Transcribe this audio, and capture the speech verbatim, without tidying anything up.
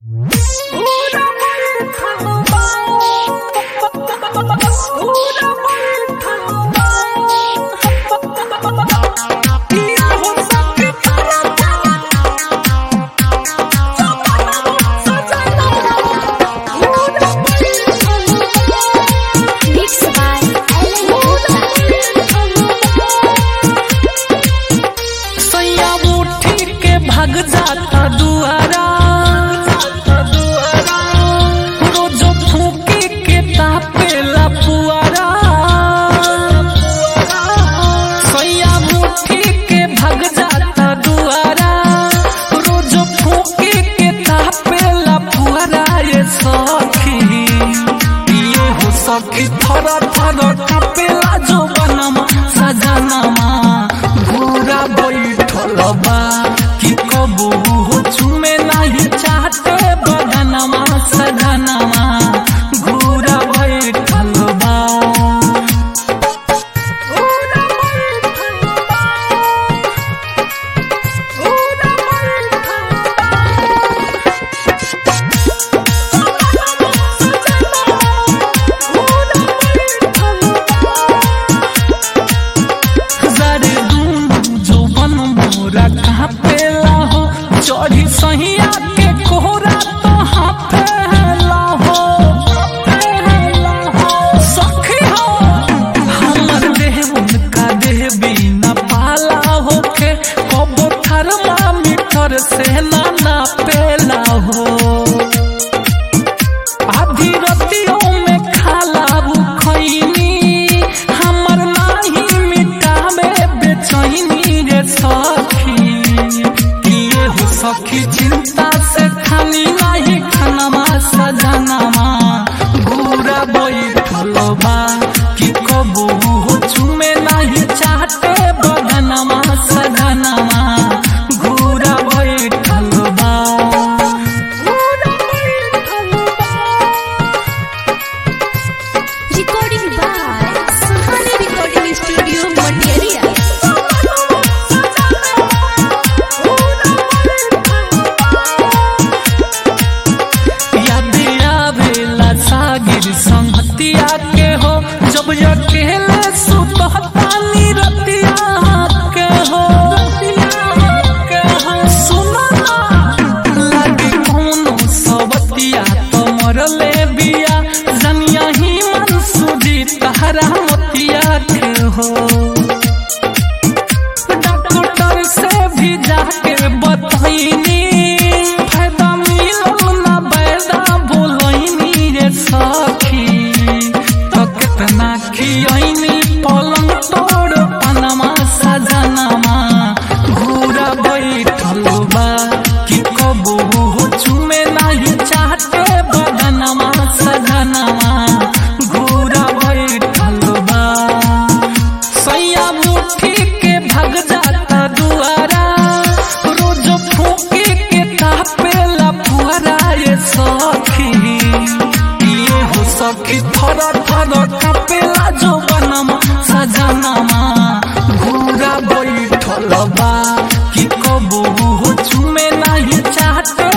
भाग जाता दुआरा रोज फूके के तापेला पुआरा सैया मुट्ठी के भाग जाता दुआरा रोज फूके के तापेला पुआरा ये सखी ये हो सखी थर थर कापेला जो बनम सजनमा घोड़ा बैठल बा कबू हो चुमे नहीं चाहते बदनमा सजनमा घूरा बैठल बा जरे दूं जो बन मोरा कहाँ पे चढ़ी सहिया के कोहरा तो हाथेला हो सखी हो हमर देह उनका देह बिना पाला होके कबो थर्मामीटर से ना नापेला हो आधी रतियों में खाला भूखैनी हमर नाही मिटावे बेचैनी रे सखी सखी चिंता से खाली नहीं खानमा सजनमा घूरा बैठल बा कि कबू हो चुमे नहीं चाहते बदनमा सजनमा घूरा बैठल बा recording by Suhani recording studio मटियरिया संगतिया के हो जब अकेले सुतहतानी रतिया के हो सुनो ना लगे कोनो सवतिया तो मरले बिया जनिया ही मन सुजी तहरा मतिया के हो डॉक्टर से भी जाके बतैनी फायदा मिलो ना बैदा बोलैनी रे सखी खियनी पलंग तोड़ पनमा सजनमा घूरा बैठल बा कि कबू हो चुमे नहीं चाहते बदनमा सजनमा घूरा बैठल बा सैया मुट्ठी के भाग जाता दुआरा रोज फूके के तापेला पुआरा ये सखी ये हो सखी थर थर कापेला जो बनम सजनमा घूरा बैठल बा कि कबू हो चुमे नहीं चाहते